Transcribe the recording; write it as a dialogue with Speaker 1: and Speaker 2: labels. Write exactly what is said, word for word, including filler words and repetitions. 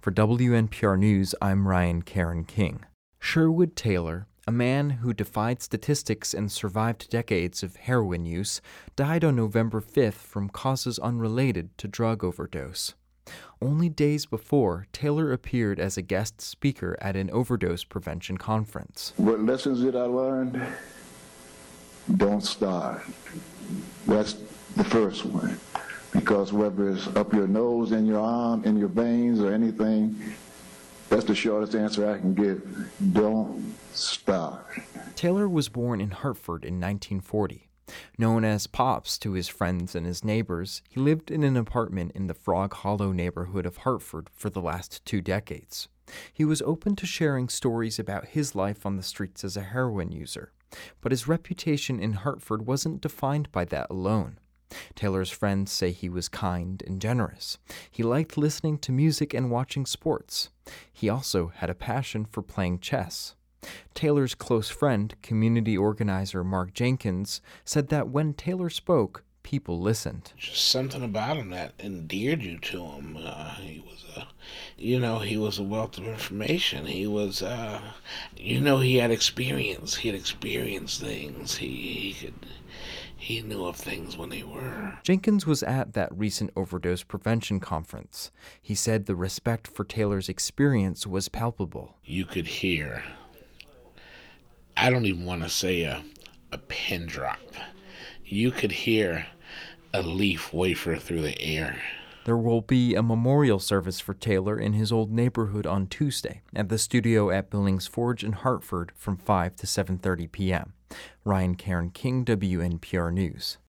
Speaker 1: For W N P R News, I'm Ryan Karen King. Sherwood Taylor, a man who defied statistics and survived decades of heroin use, died on November fifth from causes unrelated to drug overdose. Only days before, Taylor appeared as a guest speaker at an overdose prevention conference.
Speaker 2: What lessons did I learn? Don't start. That's the first one. Because whether it's up your nose, in your arm, in your veins, or anything, that's the shortest answer I can give. Don't stop.
Speaker 1: Taylor was born in Hartford in nineteen forty. Known as Pops to his friends and his neighbors, he lived in an apartment in the Frog Hollow neighborhood of Hartford for the last two decades. He was open to sharing stories about his life on the streets as a heroin user, but his reputation in Hartford wasn't defined by that alone. Taylor's friends say he was kind and generous. He liked listening to music and watching sports. He also had a passion for playing chess. Taylor's close friend, community organizer Mark Jenkins, said that when Taylor spoke, people listened.
Speaker 3: Just something about him that endeared you to him. Uh, he was a, you know, he was a wealth of information. He was, uh, you know, he had experience. He had experienced things. He, he could, he knew of things when they were.
Speaker 1: Jenkins was at that recent overdose prevention conference. He said the respect for Taylor's experience was palpable.
Speaker 3: You could hear, I don't even want to say a, a pin drop. You could hear a leaf waver through the air.
Speaker 1: There will be a memorial service for Taylor in his old neighborhood on Tuesday at the studio at Billings Forge in Hartford from five to seven thirty p.m. Ryan Karen King, W N P R News.